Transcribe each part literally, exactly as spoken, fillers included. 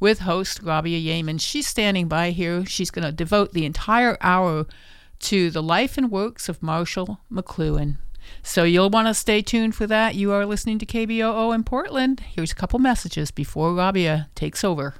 with host Rabia Yeaman. She's standing by here. She's going to devote the entire hour to the life and works of Marshall McLuhan. So you'll want to stay tuned for that. You are listening to K B O O in Portland. Here's a couple messages before Rabia takes over.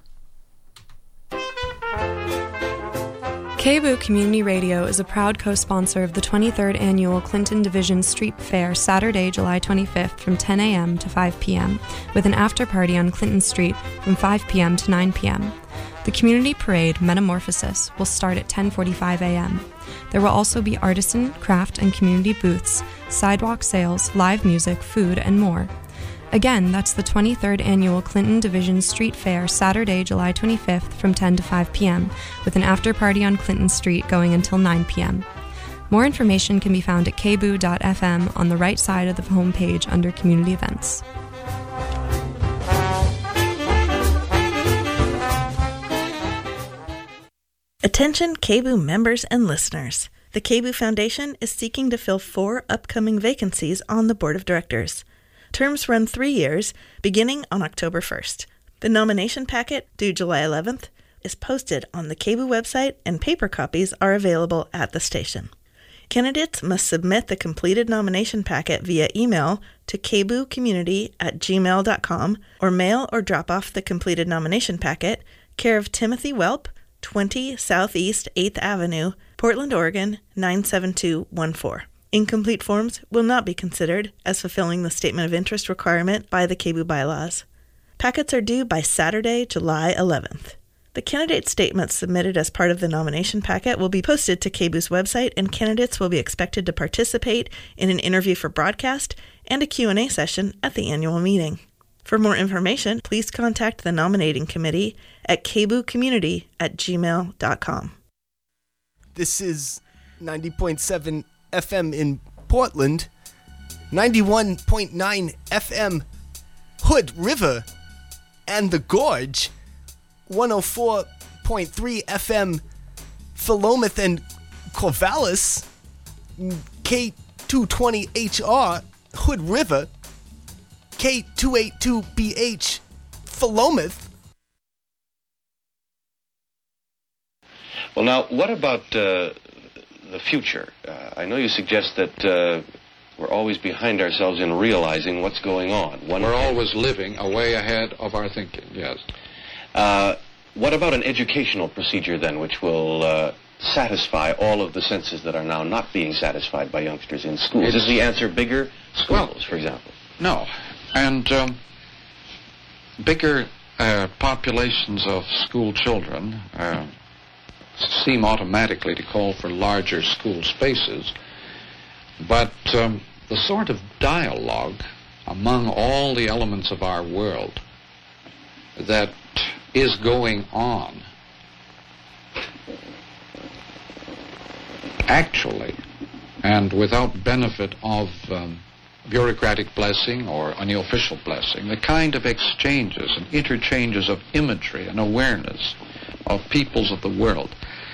K B O O Community Radio is a proud co-sponsor of the twenty-third Annual Clinton Division Street Fair, Saturday, July twenty-fifth from ten a.m. to five p.m., with an after-party on Clinton Street from five p.m. to nine p.m. The community parade, Metamorphosis, will start at ten forty-five a.m. There will also be artisan, craft, and community booths, sidewalk sales, live music, food, and more. Again, that's the twenty-third Annual Clinton Division Street Fair, Saturday, July twenty-fifth from ten to five p.m., with an after-party on Clinton Street going until nine p.m. More information can be found at k b o o dot f m on the right side of the homepage under Community Events. Attention K B O O members and listeners. The K B O O Foundation is seeking to fill four upcoming vacancies on the Board of Directors. Terms run three years, beginning on October first. The nomination packet, due July eleventh, is posted on the K B O O website, and paper copies are available at the station. Candidates must submit the completed nomination packet via email to k b o o community at gmail dot com or mail or drop off the completed nomination packet, care of Timothy Welp, twenty Southeast eighth Avenue, Portland, Oregon, nine seven two one four. Incomplete forms will not be considered as fulfilling the statement of interest requirement by the K B O O bylaws. Packets are due by Saturday, July eleventh. The candidate statements submitted as part of the nomination packet will be posted to K B O O's website, and candidates will be expected to participate in an interview for broadcast and a Q and A session at the annual meeting. For more information, please contact the nominating committee at k b o o community at gmail dot com. This is ninety point seven F M in Portland, ninety-one point nine F M Hood River and the Gorge, one oh four point three F M Philomath and Corvallis, K two twenty H R Hood River, K two eighty-two B H Philomath. Well, now, what about uh, the future? Uh, I know you suggest that uh, we're always behind ourselves in realizing what's going on. One we're can... always living a way ahead of our thinking, yes. Uh, what about an educational procedure, then, which will uh, satisfy all of the senses that are now not being satisfied by youngsters in schools? It's... Is the answer bigger schools, well, for example? No. And um, bigger uh, populations of school children uh, seem automatically to call for larger school spaces, but um, the sort of dialogue among all the elements of our world that is going on actually, and without benefit of um, bureaucratic blessing or any official blessing, the kind of exchanges and interchanges of imagery and awareness of peoples of the world.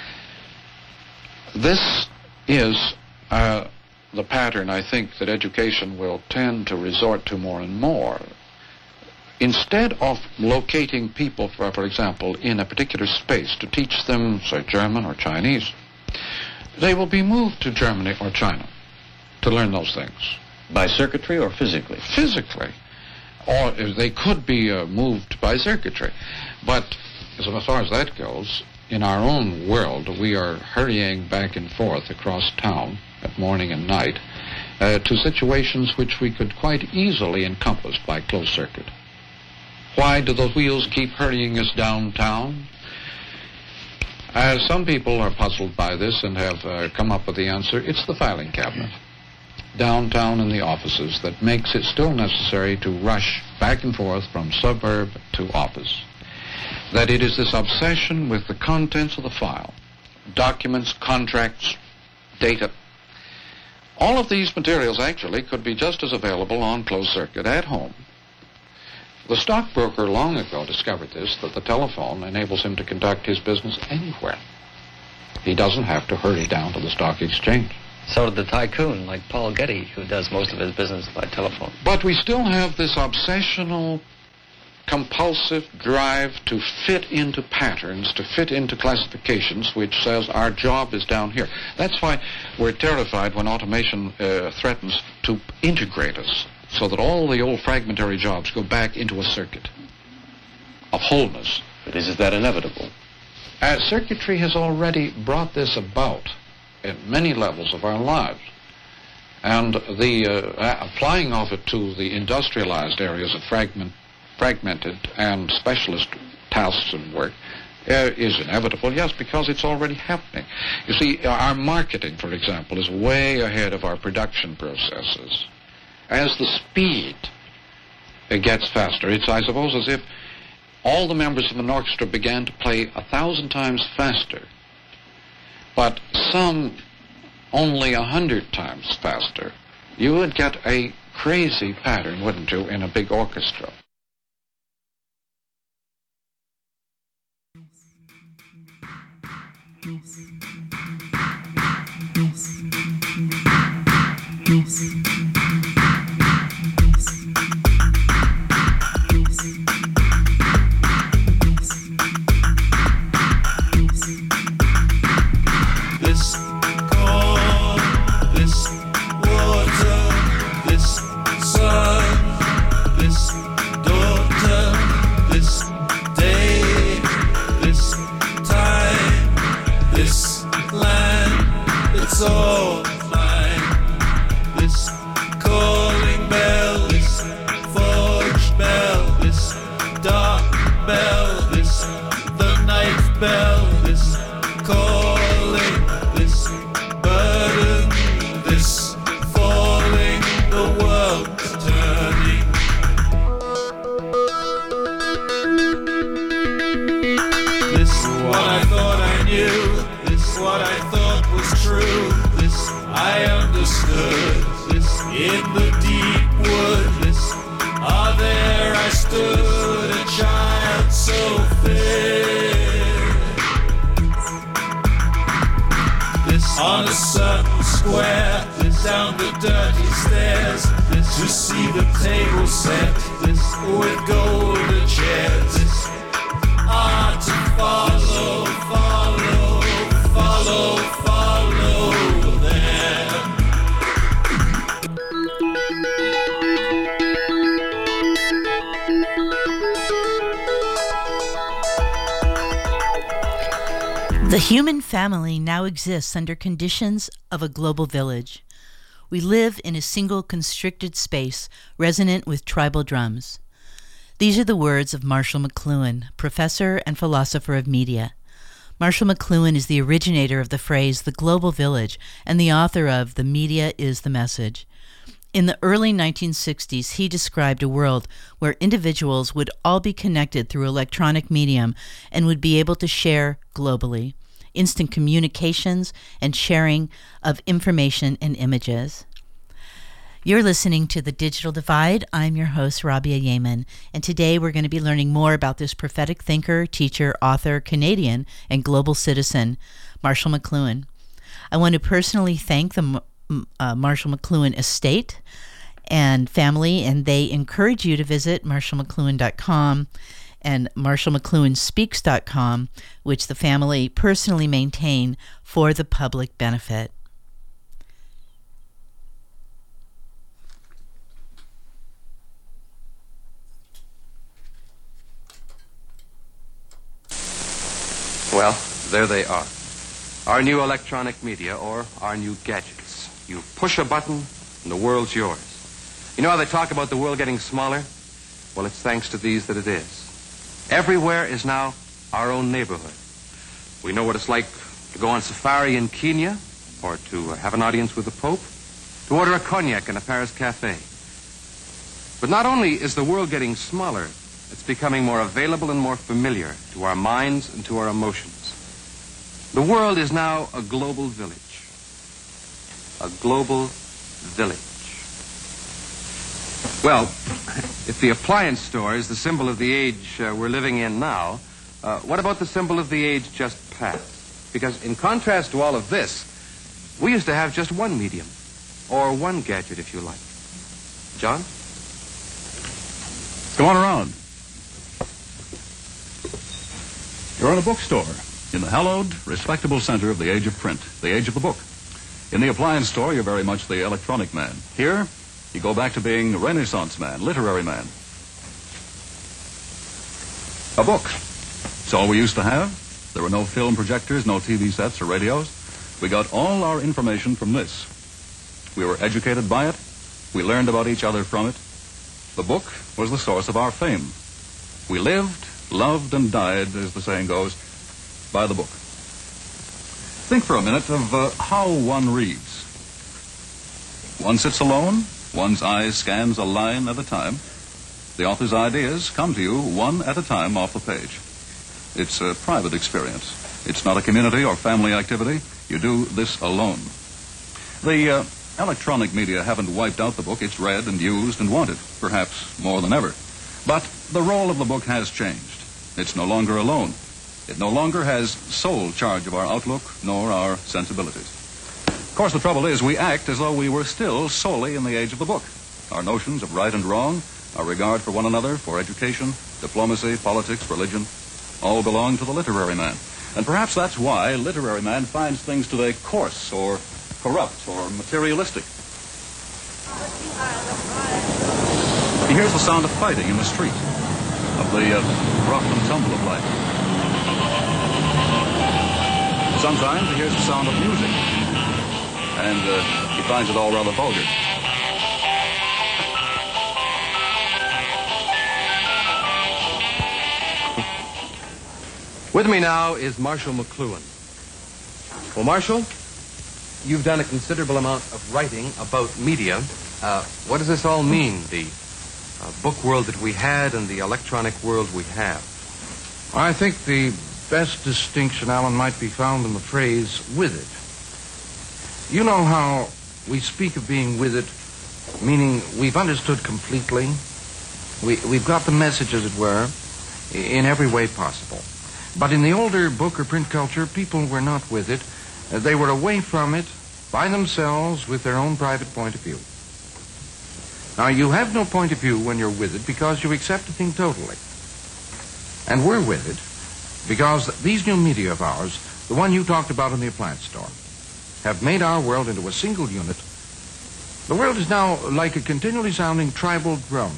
This is uh, the pattern, I think, that education will tend to resort to more and more. Instead of locating people, for, for example, in a particular space to teach them, say, German or Chinese, they will be moved to Germany or China to learn those things. By circuitry or physically? Physically. Or they could be uh, moved by circuitry. But as far as that goes, in our own world, we are hurrying back and forth across town at morning and night uh, to situations which we could quite easily encompass by closed circuit. Why do those wheels keep hurrying us downtown? Uh, some people are puzzled by this and have uh, come up with the answer. It's the filing cabinet downtown in the offices that makes it still necessary to rush back and forth from suburb to office. That it is this obsession with the contents of the file, documents, contracts, data. All of these materials actually could be just as available on closed circuit at home. The stockbroker long ago discovered this, that the telephone enables him to conduct his business anywhere. He doesn't have to hurry down to the stock exchange. So did the tycoon, like Paul Getty, who does most of his business by telephone. But we still have this obsessional compulsive drive to fit into patterns, to fit into classifications, which says our job is down here. That's why we're terrified when automation uh, threatens to integrate us, so that all the old fragmentary jobs go back into a circuit of wholeness. But is that inevitable? Uh, circuitry has already brought this about at many levels of our lives. And the uh, applying of it to the industrialized areas of fragment, fragmented and specialist tasks and work uh, is inevitable, yes, because it's already happening. You see, our marketing, for example, is way ahead of our production processes. As the speed uh, gets faster, it's, I suppose, as if all the members of an orchestra began to play a thousand times faster, but some only a hundred times faster. You would get a crazy pattern, wouldn't you, in a big orchestra? Yes. Yes. Yes. This call, this water, this sun, this daughter, this day, this time, this land, it's all mine. This calling bell, this forge bell, this dark bell, this the night bell, this calling, this burden, this falling, the world's turning. This what I thought I knew, this what I thought was true, this I understood, this in the deep wood, this ah there I stood, a child so fair. This on a certain square, this down the dirty stairs, this to see the table set, this with golden chairs, this ah to follow, follow, follow, follow them. The human family now exists under conditions of a global village. We live in a single constricted space resonant with tribal drums. These are the words of Marshall McLuhan, professor and philosopher of media. Marshall McLuhan is the originator of the phrase the global village and the author of The Media is the Message. In the early nineteen sixties, he described a world where individuals would all be connected through electronic medium and would be able to share globally. Instant communications and sharing of information and images. You're listening to The Digital Divide. I'm your host, Rabia Yemen, and today we're going to be learning more about this prophetic thinker, teacher, author, Canadian, and global citizen, Marshall McLuhan. I want to personally thank the uh, Marshall McLuhan estate and family, and they encourage you to visit marshall mcluhan dot com and marshall mcluhan speaks dot com, which the family personally maintain for the public benefit. Well, there they are. Our new electronic media, or our new gadgets. You push a button, and the world's yours. You know how they talk about the world getting smaller? Well, it's thanks to these that it is. Everywhere is now our own neighborhood. We know what it's like to go on safari in Kenya, or to have an audience with the Pope, to order a cognac in a Paris cafe. But not only is the world getting smaller, it's becoming more available and more familiar to our minds and to our emotions. The world is now a global village. A global village. Well, if the appliance store is the symbol of the age uh, we're living in now, uh, what about the symbol of the age just past? Because in contrast to all of this, we used to have just one medium, or one gadget, if you like. John? Go on around. You're in a bookstore, in the hallowed, respectable center of the age of print, the age of the book. In the appliance store, you're very much the electronic man. Here, you go back to being Renaissance man, literary man. A book. It's all we used to have. There were no film projectors, no T V sets or radios. We got all our information from this. We were educated by it. We learned about each other from it. The book was the source of our fame. We lived, loved, and died, as the saying goes, by the book. Think for a minute of uh, how one reads. One sits alone. One's eye scans a line at a time. The author's ideas come to you one at a time off the page. It's a private experience. It's not a community or family activity. You do this alone. The uh, electronic media haven't wiped out the book. It's read and used and wanted, perhaps more than ever. But the role of the book has changed. It's no longer alone. It no longer has sole charge of our outlook nor our sensibilities. Of course, the trouble is we act as though we were still solely in the age of the book. Our notions of right and wrong, our regard for one another, for education, diplomacy, politics, religion, all belong to the literary man. And perhaps that's why literary man finds things today coarse or corrupt or materialistic. He hears the sound of fighting in the street, of the uh, rough and tumble of life. Sometimes he hears the sound of music, and uh, he finds it all rather vulgar. With me now is Marshall McLuhan. Well, Marshall, you've done a considerable amount of writing about media. Uh, what does this all mean, the uh, book world that we had and the electronic world we have? I think the best distinction, Alan, might be found in the phrase with it. You know how we speak of being with it, meaning we've understood completely. We, we've got the message, as it were, in every way possible. But in the older book or print culture, people were not with it. Uh, they were away from it by themselves with their own private point of view. Now, you have no point of view when you're with it because you accept a thing totally. And we're with it because these new media of ours, the one you talked about in the appliance store, have made our world into a single unit. The world is now like a continually sounding tribal drum,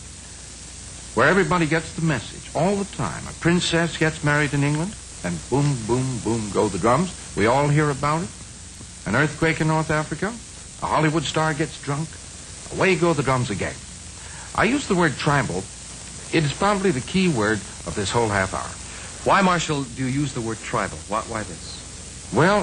where everybody gets the message all the time. A princess gets married in England, and boom, boom, boom go the drums. We all hear about it. An earthquake in North Africa. A Hollywood star gets drunk. Away go the drums again. I use the word tribal. It is probably the key word of this whole half hour. Why, Marshall, do you use the word tribal? Why, why this? Well,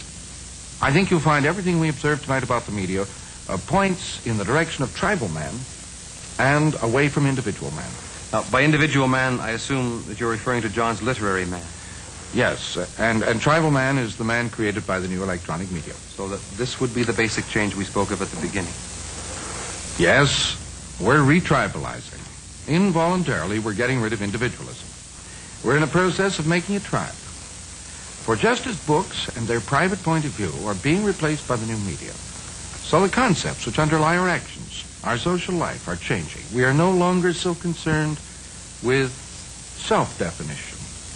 I think you'll find everything we observed tonight about the media uh, points in the direction of tribal man and away from individual man. Now, by individual man, I assume that you're referring to John's literary man. Yes, uh, and, and tribal man is the man created by the new electronic media. So that this would be the basic change we spoke of at the beginning. Yes, we're retribalizing. Involuntarily, we're getting rid of individualism. We're in a process of making a tribe. For just as books and their private point of view are being replaced by the new media, so the concepts which underlie our actions, our social life, are changing. We are no longer so concerned with self-definition,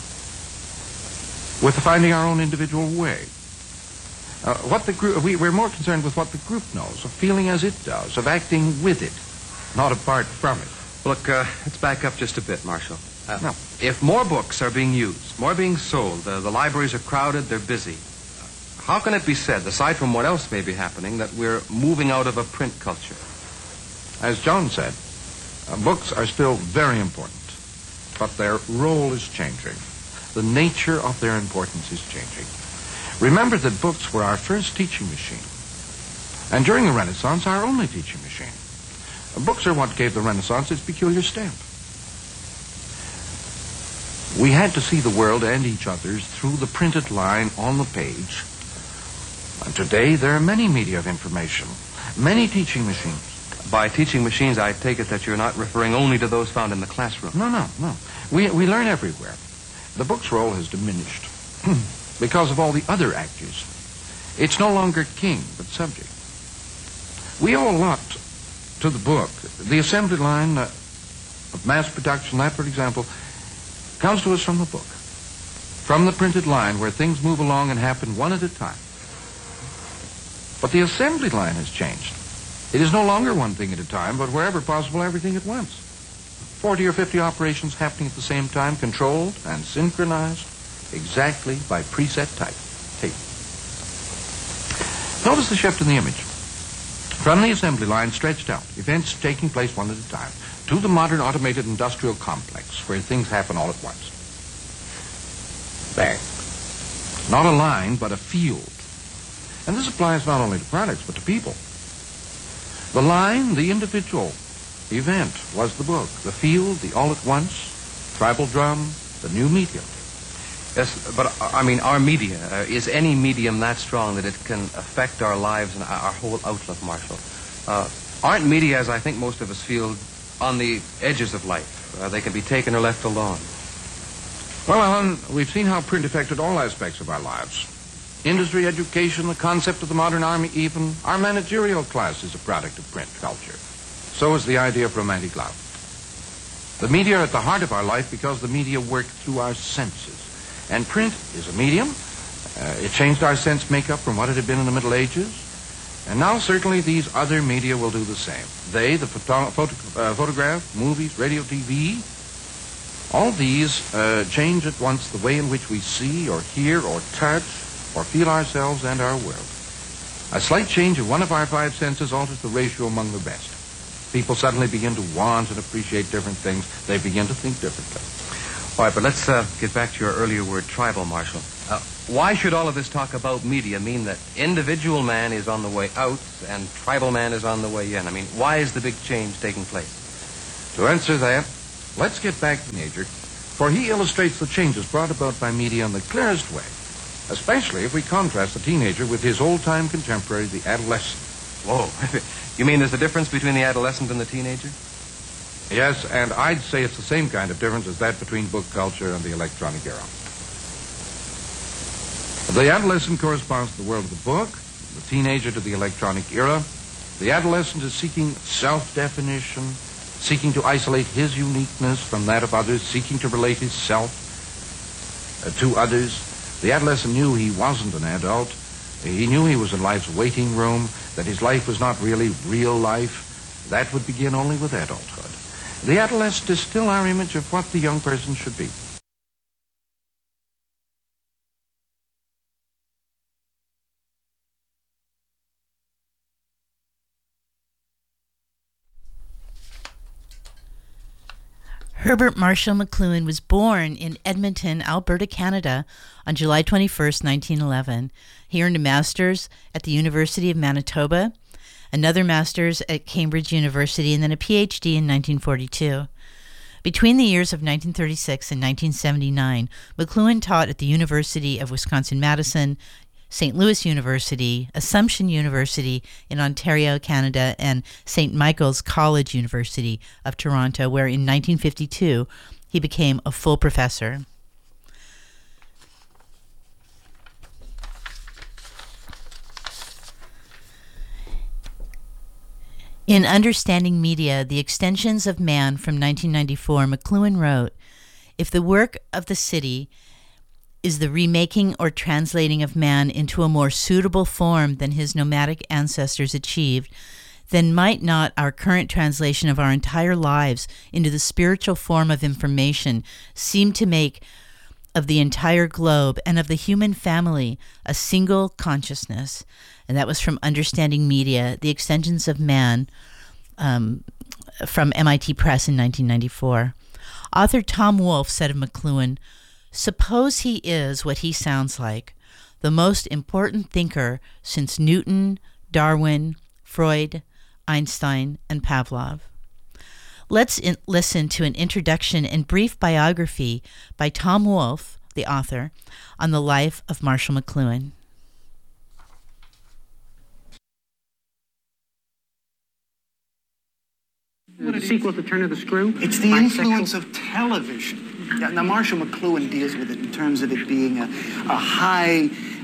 with finding our own individual way. Uh, what the group, we, we're more concerned with what the group knows, of feeling as it does, of acting with it, not apart from it. Look, uh, let's back up just a bit, Marshall. Uh, no. If more books are being used, more being sold, uh, the libraries are crowded, they're busy, how can it be said, aside from what else may be happening, that we're moving out of a print culture? As John said, uh, books are still very important, but their role is changing. The nature of their importance is changing. Remember that books were our first teaching machine, and during the Renaissance, our only teaching machine. Uh, books are what gave the Renaissance its peculiar stamp. We had to see the world and each other's through the printed line on the page. And today, there are many media of information, many teaching machines. By teaching machines, I take it that you're not referring only to those found in the classroom. No, no, no. We, we learn everywhere. The book's role has diminished because of all the other actors. It's no longer king, but subject. We owe a lot to the book. The assembly line uh, of mass production, that, for example, comes to us from the book. from the printed line where things move along and happen one at a time. But the assembly line has changed. It is no longer one thing at a time, but wherever possible, everything at once. forty or fifty operations happening at the same time, controlled and synchronized exactly by preset type. Tape. Notice the shift in the image. From the assembly line stretched out, events taking place one at a time, to the modern automated industrial complex where things happen all at once. Bang. Not a line, but a field. And this applies not only to products, but to people. The line, the individual. The event was the book. The field, the all at once, tribal drum, the new medium. Yes, but uh, I mean, our media, uh, is any medium that strong that it can affect our lives and our whole outlook, Marshall? Uh, aren't media, as I think most of us feel, on the edges of life? Uh, they can be taken or left alone. Well, Alan, we've seen how print affected all aspects of our lives. Industry, education, the concept of the modern army, even our managerial class is a product of print culture. So is the idea of romantic love. The media are at the heart of our life because the media work through our senses. And print is a medium. Uh, it changed our sense makeup from what it had been in the Middle Ages. And now certainly these other media will do the same. They, the photo photo uh, photograph, movies, radio, T V, all these uh, change at once the way in which we see or hear or touch or feel ourselves and our world. A slight change of one of our five senses alters the ratio among the rest. People suddenly begin to want and appreciate different things. They begin to think differently. All right, but let's uh, get back to your earlier word, tribal, Marshall. Uh, why should all of this talk about media mean that individual man is on the way out and tribal man is on the way in? I mean, why is the big change taking place? To answer that, let's get back to the teenager, for he illustrates the changes brought about by media in the clearest way, especially if we contrast the teenager with his old-time contemporary, the adolescent. Whoa. You mean there's a difference between the adolescent and the teenager? Yes, and I'd say it's the same kind of difference as that between book culture and the electronic era. The adolescent corresponds to the world of the book, the teenager to the electronic era. The adolescent is seeking self-definition, seeking to isolate his uniqueness from that of others, seeking to relate his self uh, to others. The adolescent knew he wasn't an adult. He knew he was in life's waiting room, that his life was not really real life. That would begin only with adulthood. The adolescent is still our image of what the young person should be. Herbert Marshall McLuhan was born in Edmonton, Alberta, Canada, on July twenty-first, nineteen eleven. He earned a master's at the University of Manitoba, another master's at Cambridge University, and then a P H D in nineteen forty-two. Between the years of nineteen thirty-six and nineteen seventy-nine, McLuhan taught at the University of Wisconsin-Madison, Saint Louis University, Assumption University in Ontario, Canada, and Saint Michael's College University of Toronto, where in nineteen fifty-two he became a full professor. In Understanding Media, The Extensions of Man from nineteen ninety-four, McLuhan wrote, "If the work of the city is the remaking or translating of man into a more suitable form than his nomadic ancestors achieved, then might not our current translation of our entire lives into the spiritual form of information seem to make of the entire globe and of the human family a single consciousness?" And that was from Understanding Media, The Extensions of Man, um, from M I T Press in nineteen ninety-four. Author Tom Wolfe said of McLuhan, "Suppose he is what he sounds like, the most important thinker since Newton, Darwin, Freud, Einstein, and Pavlov." Let's in- listen to an introduction and brief biography by Tom Wolfe, the author, on the life of Marshall McLuhan. What a sequel to Turn of the Screw? It's the influence of television. Yeah, now, Marshall McLuhan deals with it in terms of it being a, a high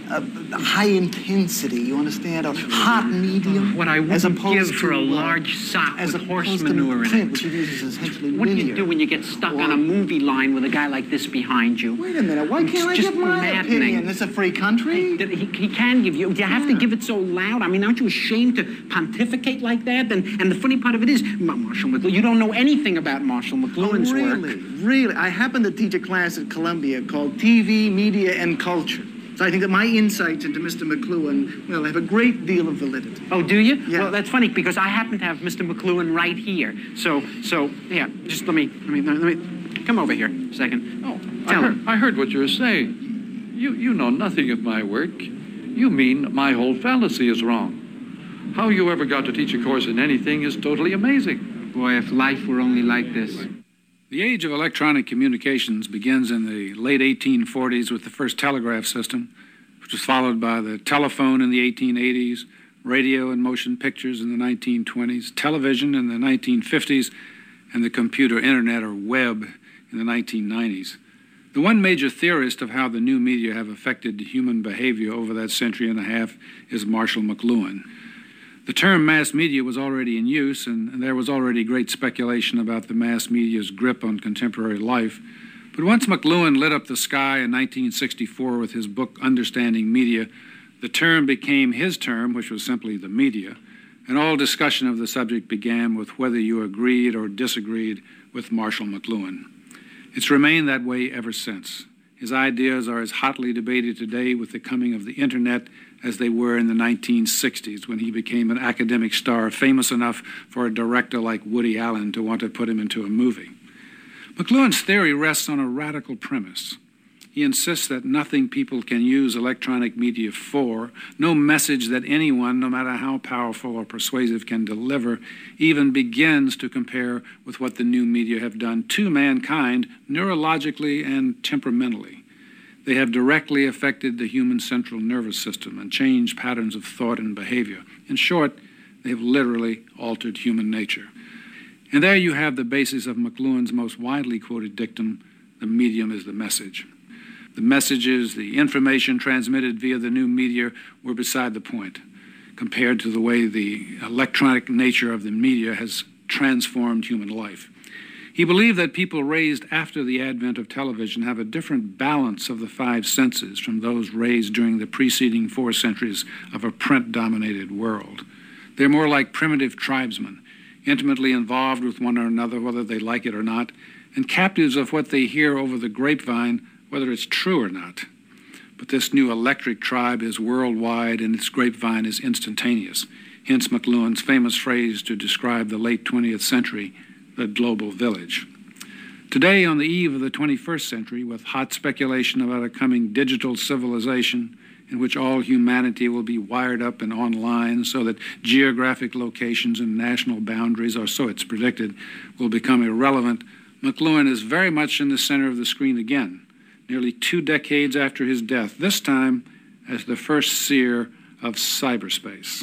uh, high intensity, you understand? A hot medium. What I as wouldn't opposed give for to, a uh, large sock as with opposed horse to manure in print, it. which uses essentially What do you linear. do when you get stuck Or- on a movie line with a guy like this behind you? Wait a minute, why It's can't I just give my maddening. opinion? This is a free country. He, he, he can give you. You have to give it so loud. I mean, aren't you ashamed to pontificate like that? And and the funny part of it is, Marshall McLuhan, you don't know anything about Marshall McLuhan's oh, really? work. Really? I happen to teach a class at Columbia called T V, Media, and Culture. So I think that my insights into Mister McLuhan, well, have a great deal of validity. Oh, do you? Yeah. Well, that's funny because I happen to have Mister McLuhan right here. So, so yeah. Just let me, let me, let me come over here a second. Oh, I Tell heard, him. I heard what you were saying. You, you know nothing of my work. You mean my whole fallacy is wrong. How you ever got to teach a course in anything is totally amazing. Boy, if life were only like this. The age of electronic communications begins in the late eighteen forties with the first telegraph system, which was followed by the telephone in the eighteen eighties, radio and motion pictures in the nineteen twenties, television in the nineteen fifties, and the computer internet or web in the nineteen nineties. The one major theorist of how the new media have affected human behavior over that century and a half is Marshall McLuhan. The term mass media was already in use, and, and there was already great speculation about the mass media's grip on contemporary life. But once McLuhan lit up the sky in nineteen sixty-four with his book Understanding Media, the term became his term, which was simply the media, and all discussion of the subject began with whether you agreed or disagreed with Marshall McLuhan. It's remained that way ever since. His ideas are as hotly debated today with the coming of the internet as they were in the nineteen sixties when he became an academic star famous enough for a director like Woody Allen to want to put him into a movie. McLuhan's theory rests on a radical premise. He insists that nothing people can use electronic media for, no message that anyone, no matter how powerful or persuasive, can deliver, even begins to compare with what the new media have done to mankind neurologically and temperamentally. They have directly affected the human central nervous system and changed patterns of thought and behavior. In short, they have literally altered human nature. And there you have the basis of McLuhan's most widely quoted dictum, the medium is the message. The messages, the information transmitted via the new media were beside the point, compared to the way the electronic nature of the media has transformed human life. He believed that people raised after the advent of television have a different balance of the five senses from those raised during the preceding four centuries of a print-dominated world. They're more like primitive tribesmen, intimately involved with one another, whether they like it or not, and captives of what they hear over the grapevine, whether it's true or not. But this new electric tribe is worldwide, and its grapevine is instantaneous. Hence McLuhan's famous phrase to describe the late twentieth century, the global village. Today, on the eve of the twenty-first century, with hot speculation about a coming digital civilization in which all humanity will be wired up and online so that geographic locations and national boundaries, or so it's predicted, will become irrelevant, McLuhan is very much in the center of the screen again, nearly two decades after his death, this time as the first seer of cyberspace.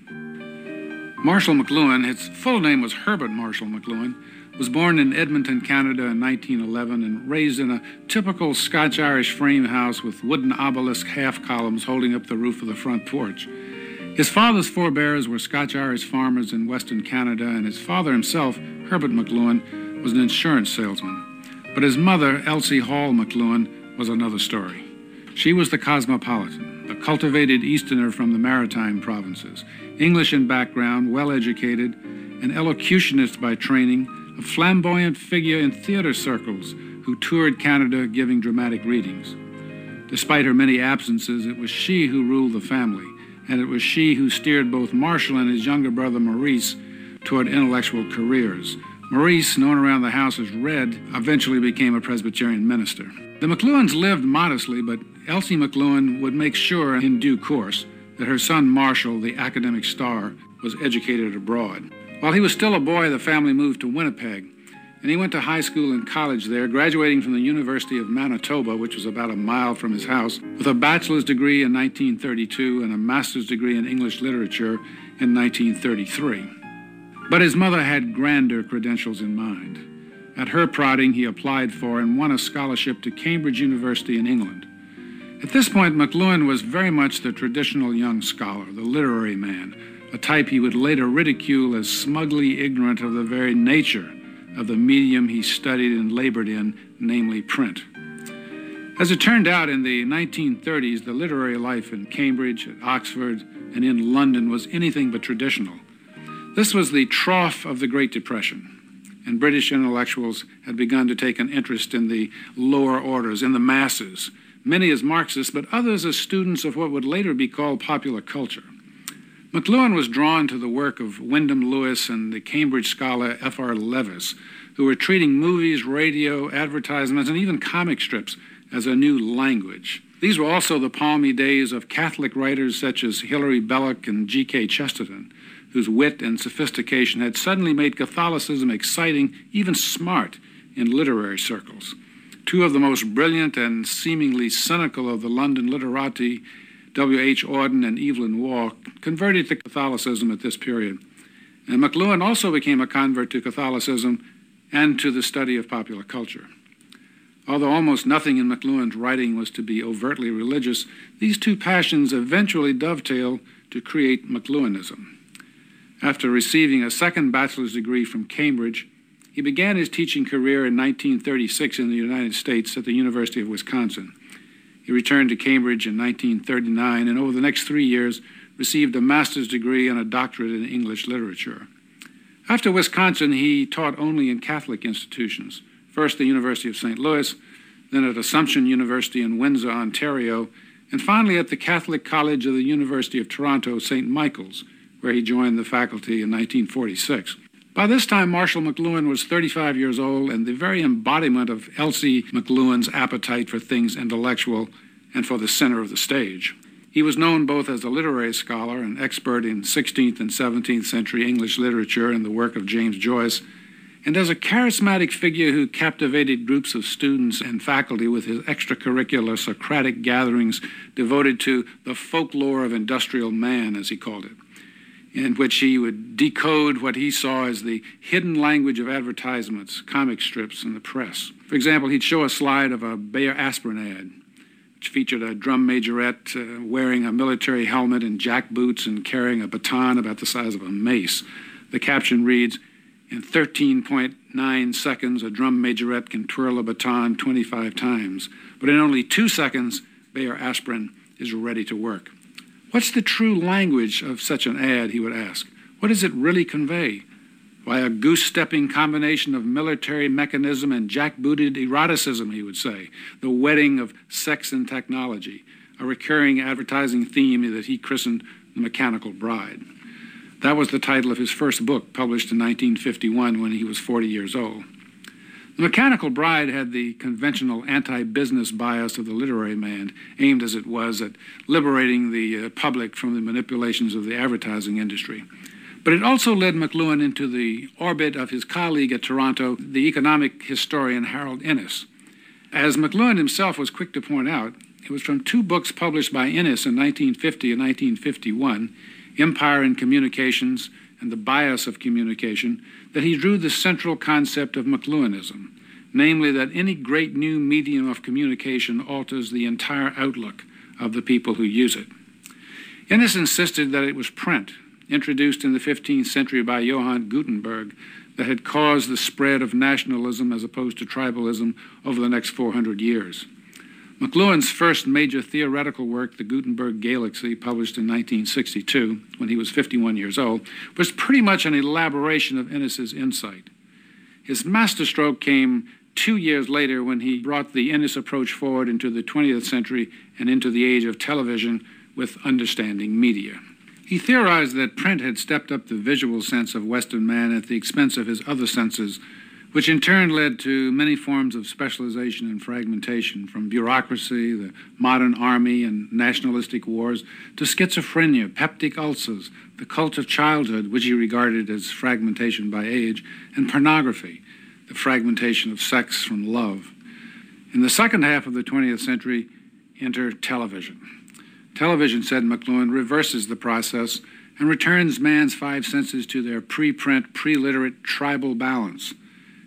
Marshall McLuhan, his full name was Herbert Marshall McLuhan, was born in Edmonton, Canada in nineteen eleven and raised in a typical Scotch-Irish frame house with wooden obelisk half columns holding up the roof of the front porch. His father's forebears were Scotch-Irish farmers in Western Canada, and his father himself, Herbert McLuhan, was an insurance salesman. But his mother, Elsie Hall McLuhan, was another story. She was the cosmopolitan, a cultivated Easterner from the maritime provinces, English in background, well-educated, an elocutionist by training, a flamboyant figure in theater circles who toured Canada giving dramatic readings. Despite her many absences, it was she who ruled the family, and it was she who steered both Marshall and his younger brother Maurice toward intellectual careers. Maurice, known around the house as Red, eventually became a Presbyterian minister. The McLuhans lived modestly, but Elsie McLuhan would make sure in due course that her son Marshall, the academic star, was educated abroad. While he was still a boy, the family moved to Winnipeg, and he went to high school and college there, graduating from the University of Manitoba, which was about a mile from his house, with a bachelor's degree in nineteen thirty-two and a master's degree in English literature in nineteen thirty-three. But his mother had grander credentials in mind. At her prodding, he applied for and won a scholarship to Cambridge University in England. At this point, McLuhan was very much the traditional young scholar, the literary man, a type he would later ridicule as smugly ignorant of the very nature of the medium he studied and labored in, namely print. As it turned out, in the nineteen thirties, the literary life in Cambridge, at Oxford, and in London was anything but traditional. This was the trough of the Great Depression, and British intellectuals had begun to take an interest in the lower orders, in the masses, many as Marxists, but others as students of what would later be called popular culture. McLuhan was drawn to the work of Wyndham Lewis and the Cambridge scholar F R Levis, who were treating movies, radio, advertisements, and even comic strips as a new language. These were also the palmy days of Catholic writers such as Hilary Belloc and G K Chesterton, whose wit and sophistication had suddenly made Catholicism exciting, even smart, in literary circles. Two of the most brilliant and seemingly cynical of the London literati, W H Auden and Evelyn Waugh, converted to Catholicism at this period. And McLuhan also became a convert to Catholicism and to the study of popular culture. Although almost nothing in McLuhan's writing was to be overtly religious, these two passions eventually dovetailed to create McLuhanism. After receiving a second bachelor's degree from Cambridge, he began his teaching career in nineteen thirty-six in the United States at the University of Wisconsin. He returned to Cambridge in nineteen thirty-nine and over the next three years received a master's degree and a doctorate in English literature. After Wisconsin, he taught only in Catholic institutions, first the University of Saint Louis, then at Assumption University in Windsor, Ontario, and finally at the Catholic College of the University of Toronto, Saint Michael's, where he joined the faculty in nineteen forty-six. By this time, Marshall McLuhan was thirty-five years old and the very embodiment of Elsie McLuhan's appetite for things intellectual and for the center of the stage. He was known both as a literary scholar, an expert in sixteenth and seventeenth century English literature and the work of James Joyce, and as a charismatic figure who captivated groups of students and faculty with his extracurricular Socratic gatherings devoted to the folklore of industrial man, as he called it, in which he would decode what he saw as the hidden language of advertisements, comic strips, and the press. For example, he'd show a slide of a Bayer aspirin ad, which featured a drum majorette uh, wearing a military helmet and jack boots and carrying a baton about the size of a mace. The caption reads, "In thirteen point nine seconds, a drum majorette can twirl a baton twenty-five times, but in only two seconds, Bayer aspirin is ready to work." What's the true language of such an ad, he would ask? What does it really convey? Why, a goose-stepping combination of military mechanism and jack-booted eroticism, he would say, the wedding of sex and technology, a recurring advertising theme that he christened The Mechanical Bride. That was the title of his first book, published in nineteen fifty-one when he was forty years old. The Mechanical Bride had the conventional anti-business bias of the literary man, aimed as it was at liberating the uh, public from the manipulations of the advertising industry. But it also led McLuhan into the orbit of his colleague at Toronto, the economic historian Harold Innis. As McLuhan himself was quick to point out, it was from two books published by Innis in nineteen fifty and nineteen fifty-one, Empire in Communications and The Bias of Communication, that he drew the central concept of McLuhanism, namely that any great new medium of communication alters the entire outlook of the people who use it. Innis insisted that it was print, introduced in the fifteenth century by Johann Gutenberg, that had caused the spread of nationalism as opposed to tribalism over the next four hundred years. McLuhan's first major theoretical work, The Gutenberg Galaxy, published in nineteen sixty-two, when he was fifty-one years old, was pretty much an elaboration of Innis's insight. His masterstroke came two years later when he brought the Innis approach forward into the twentieth century and into the age of television with Understanding Media. He theorized that print had stepped up the visual sense of Western man at the expense of his other senses, which in turn led to many forms of specialization and fragmentation, from bureaucracy, the modern army and nationalistic wars, to schizophrenia, peptic ulcers, the cult of childhood, which he regarded as fragmentation by age, and pornography, the fragmentation of sex from love. In the second half of the twentieth century, enter television. Television, said McLuhan, reverses the process and returns man's five senses to their pre-print, pre-literate tribal balance.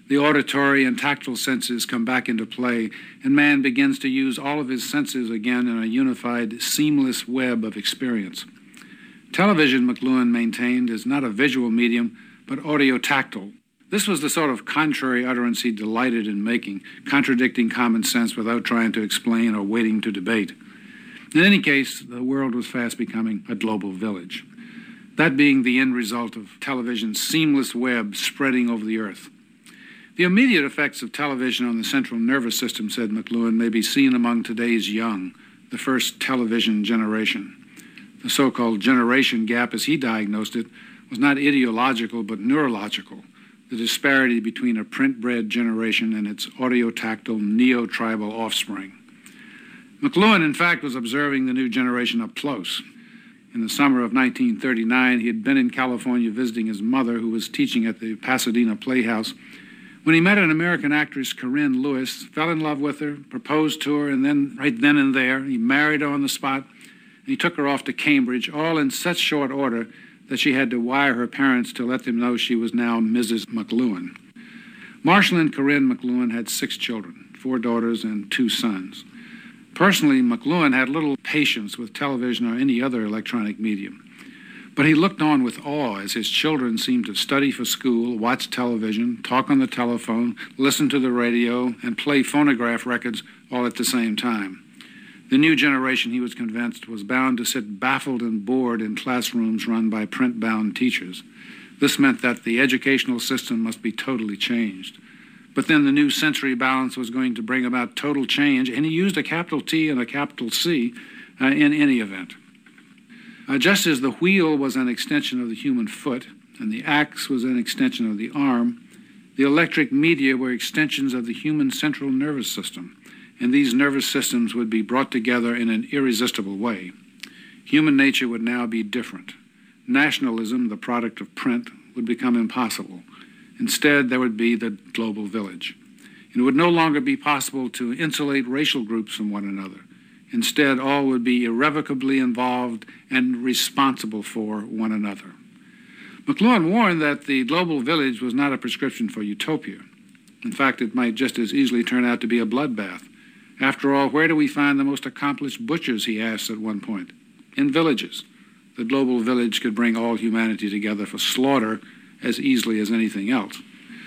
The auditory and tactile senses come back into play, and man begins to use all of his senses again in a unified, seamless web of experience. Television, McLuhan maintained, is not a visual medium, but audio-tactile. This was the sort of contrary utterance he delighted in making, contradicting common sense without trying to explain or waiting to debate. In any case, the world was fast becoming a global village, that being the end result of television's seamless web spreading over the earth. The immediate effects of television on the central nervous system, said McLuhan, may be seen among today's young, the first television generation. The so-called generation gap, as he diagnosed it, was not ideological but neurological, the disparity between a print-bred generation and its audio-tactile, neo-tribal offspring. McLuhan, in fact, was observing the new generation up close. In the summer of nineteen thirty-nine, he had been in California visiting his mother, who was teaching at the Pasadena Playhouse, when he met an American actress, Corinne Lewis, fell in love with her, proposed to her, and then, right then and there, he married her on the spot, and he took her off to Cambridge, all in such short order that she had to wire her parents to let them know she was now Missus McLuhan. Marshall and Corinne McLuhan had six children, four daughters and two sons. Personally, McLuhan had little patience with television or any other electronic medium. But he looked on with awe as his children seemed to study for school, watch television, talk on the telephone, listen to the radio, and play phonograph records all at the same time. The new generation, he was convinced, was bound to sit baffled and bored in classrooms run by print-bound teachers. This meant that the educational system must be totally changed. But then the new century balance was going to bring about total change, and he used a capital T and a capital C uh, in any event. Uh, just as the wheel was an extension of the human foot and the axe was an extension of the arm, the electric media were extensions of the human central nervous system, and these nervous systems would be brought together in an irresistible way. Human nature would now be different. Nationalism, the product of print, would become impossible. Instead, there would be the global village. It would no longer be possible to insulate racial groups from one another. Instead, all would be irrevocably involved and responsible for one another. McLuhan warned that the global village was not a prescription for utopia. In fact, it might just as easily turn out to be a bloodbath. After all, where do we find the most accomplished butchers, he asked at one point? In villages. The global village could bring all humanity together for slaughter as easily as anything else.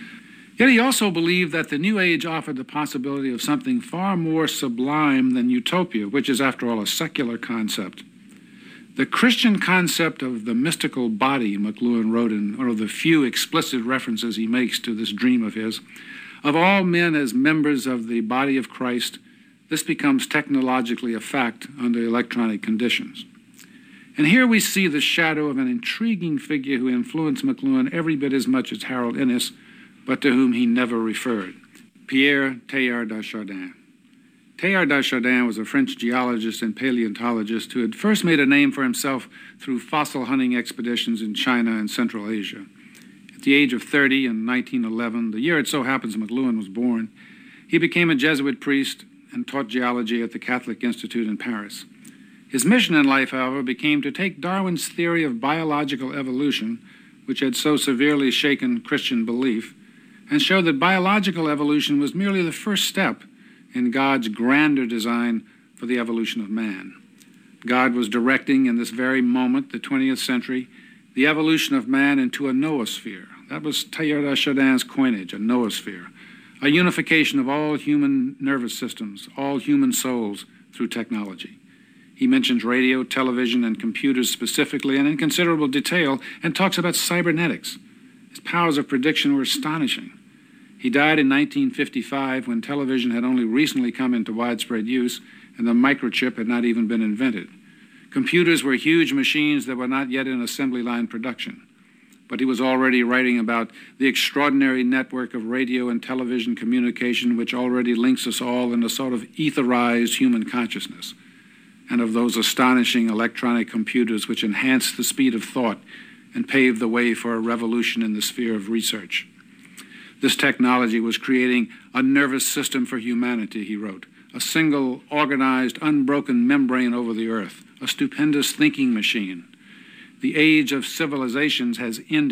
Yet he also believed that the new age offered the possibility of something far more sublime than utopia, which is, after all, a secular concept. The Christian concept of the mystical body, McLuhan wrote in one of the few explicit references he makes to this dream of his, of all men as members of the body of Christ, this becomes technologically a fact under electronic conditions. And here we see the shadow of an intriguing figure who influenced McLuhan every bit as much as Harold Innis, but to whom he never referred, Pierre Teilhard de Chardin. Teilhard de Chardin was a French geologist and paleontologist who had first made a name for himself through fossil hunting expeditions in China and Central Asia. At the age of thirty in nineteen eleven, the year it so happens McLuhan was born, he became a Jesuit priest and taught geology at the Catholic Institute in Paris. His mission in life, however, became to take Darwin's theory of biological evolution, which had so severely shaken Christian belief, and show that biological evolution was merely the first step in God's grander design for the evolution of man. God was directing in this very moment, the twentieth century, the evolution of man into a noosphere. That was Teilhard de Chardin's coinage, a noosphere, a unification of all human nervous systems, all human souls through technology. He mentions radio, television, and computers specifically and in considerable detail, and talks about cybernetics. His powers of prediction were astonishing. He died in nineteen fifty-five when television had only recently come into widespread use and the microchip had not even been invented. Computers were huge machines that were not yet in assembly line production. But he was already writing about the extraordinary network of radio and television communication which already links us all in a sort of etherized human consciousness, and of those astonishing electronic computers which enhance the speed of thought and pave the way for a revolution in the sphere of research. This technology was creating a nervous system for humanity, he wrote, a single, organized, unbroken membrane over the earth, a stupendous thinking machine. The age of civilizations has ended.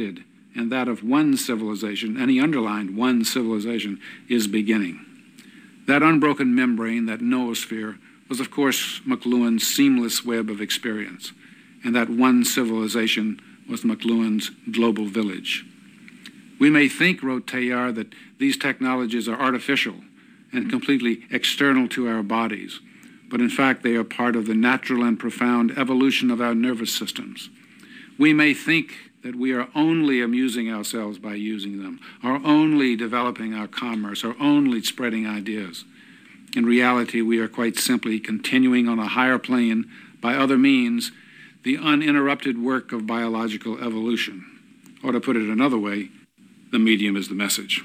and that of one civilization, and he underlined one civilization, is beginning. That unbroken membrane, that noosphere, was of course McLuhan's seamless web of experience, and that one civilization was McLuhan's global village. We may think, wrote Teilhard, that these technologies are artificial and completely external to our bodies, but in fact they are part of the natural and profound evolution of our nervous systems. We may think that we are only amusing ourselves by using them, or only developing our commerce, or only spreading ideas. In reality, we are quite simply continuing on a higher plane, by other means, the uninterrupted work of biological evolution. Or to put it another way, the medium is the message.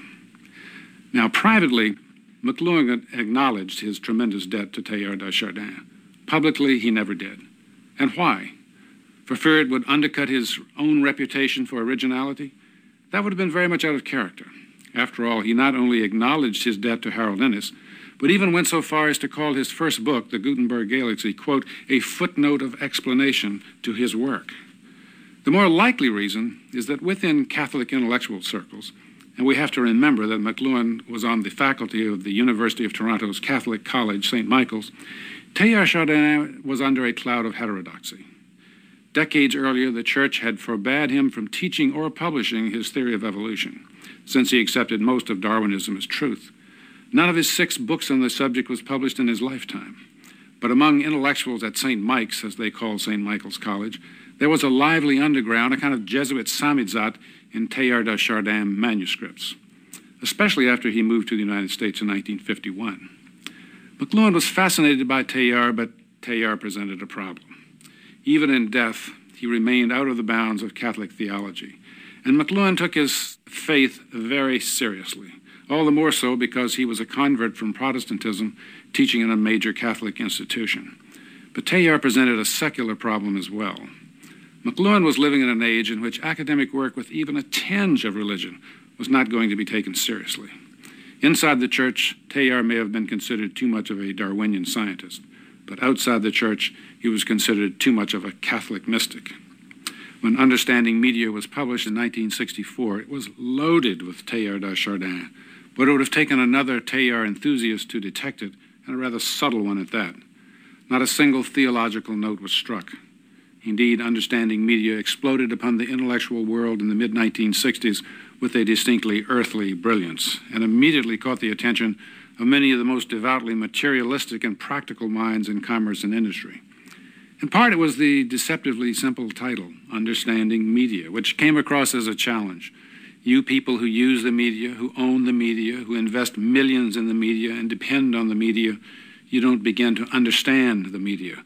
Now, privately, McLuhan acknowledged his tremendous debt to Teilhard de Chardin. Publicly, he never did. And why? For fear it would undercut his own reputation for originality? That would have been very much out of character. After all, he not only acknowledged his debt to Harold Innis, but even went so far as to call his first book, The Gutenberg Galaxy, quote, a footnote of explanation to his work. The more likely reason is that within Catholic intellectual circles, and we have to remember that McLuhan was on the faculty of the University of Toronto's Catholic College, Saint Michael's, Teilhard Chardin was under a cloud of heterodoxy. Decades earlier, the Church had forbade him from teaching or publishing his theory of evolution, since he accepted most of Darwinism as truth. None of his six books on the subject was published in his lifetime. But among intellectuals at Saint Mike's, as they call Saint Michael's College, there was a lively underground, a kind of Jesuit samizdat in Teilhard de Chardin manuscripts, especially after he moved to the United States in nineteen fifty-one. McLuhan was fascinated by Teilhard, but Teilhard presented a problem. Even in death, he remained out of the bounds of Catholic theology, and McLuhan took his faith very seriously, all the more so because he was a convert from Protestantism teaching in a major Catholic institution. But Teilhard presented a secular problem as well. McLuhan was living in an age in which academic work with even a tinge of religion was not going to be taken seriously. Inside the Church, Teilhard may have been considered too much of a Darwinian scientist, but outside the Church, he was considered too much of a Catholic mystic. When Understanding Media was published in nineteen sixty-four, it was loaded with Teilhard de Chardin, but it would have taken another Teilhard enthusiast to detect it, and a rather subtle one at that. Not a single theological note was struck. Indeed, Understanding Media exploded upon the intellectual world in the mid nineteen sixties with a distinctly earthly brilliance, and immediately caught the attention of many of the most devoutly materialistic and practical minds in commerce and industry. In part, it was the deceptively simple title, Understanding Media, which came across as a challenge. You people who use the media, who own the media, who invest millions in the media and depend on the media, you don't begin to understand the media.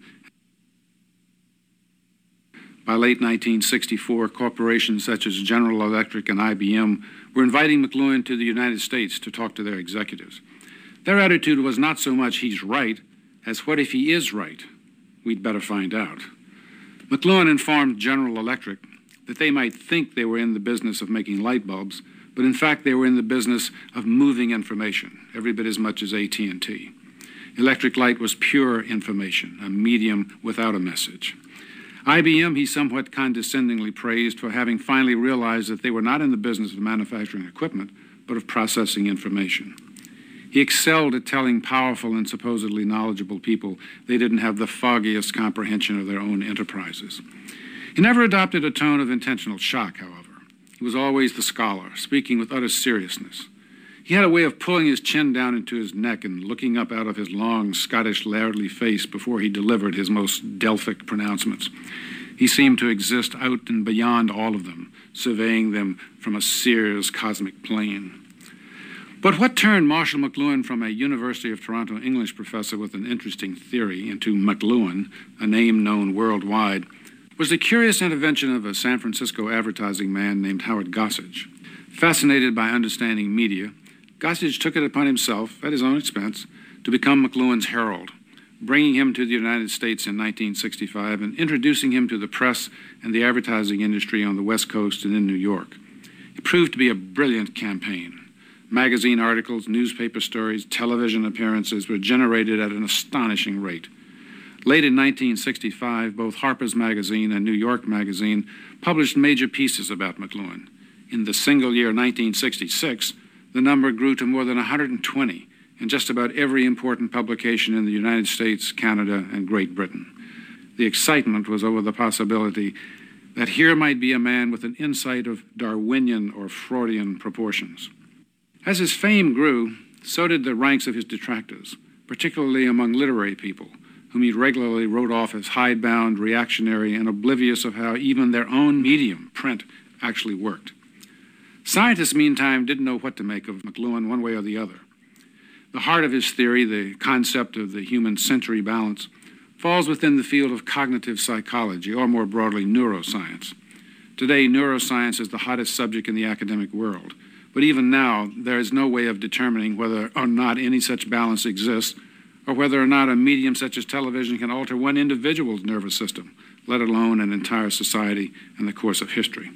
By late nineteen sixty-four, corporations such as General Electric and I B M were inviting McLuhan to the United States to talk to their executives. Their attitude was not so much he's right, as what if he is right? We'd better find out. McLuhan informed General Electric that they might think they were in the business of making light bulbs, but in fact they were in the business of moving information, every bit as much as A T and T. Electric light was pure information, a medium without a message. I B M he somewhat condescendingly praised for having finally realized that they were not in the business of manufacturing equipment, but of processing information. He excelled at telling powerful and supposedly knowledgeable people they didn't have the foggiest comprehension of their own enterprises. He never adopted a tone of intentional shock, however. He was always the scholar, speaking with utter seriousness. He had a way of pulling his chin down into his neck and looking up out of his long, Scottish, lairdly face before he delivered his most Delphic pronouncements. He seemed to exist out and beyond all of them, surveying them from a Sears cosmic plane. But what turned Marshall McLuhan from a University of Toronto English professor with an interesting theory into McLuhan, a name known worldwide, was the curious intervention of a San Francisco advertising man named Howard Gossage. Fascinated by Understanding Media, Gossage took it upon himself, at his own expense, to become McLuhan's herald, bringing him to the United States in nineteen sixty-five and introducing him to the press and the advertising industry on the West Coast and in New York. It proved to be a brilliant campaign. Magazine articles, newspaper stories, television appearances were generated at an astonishing rate. Late in nineteen sixty-five, both Harper's Magazine and New York Magazine published major pieces about McLuhan. In the single year nineteen sixty-six, the number grew to more than one hundred twenty in just about every important publication in the United States, Canada, and Great Britain. The excitement was over the possibility that here might be a man with an insight of Darwinian or Freudian proportions. As his fame grew, so did the ranks of his detractors, particularly among literary people, whom he regularly wrote off as hidebound, reactionary, and oblivious of how even their own medium, print, actually worked. Scientists, meantime, didn't know what to make of McLuhan one way or the other. The heart of his theory, the concept of the human sensory balance, falls within the field of cognitive psychology, or more broadly, neuroscience. Today, neuroscience is the hottest subject in the academic world. But even now, there is no way of determining whether or not any such balance exists, or whether or not a medium such as television can alter one individual's nervous system, let alone an entire society and the course of history.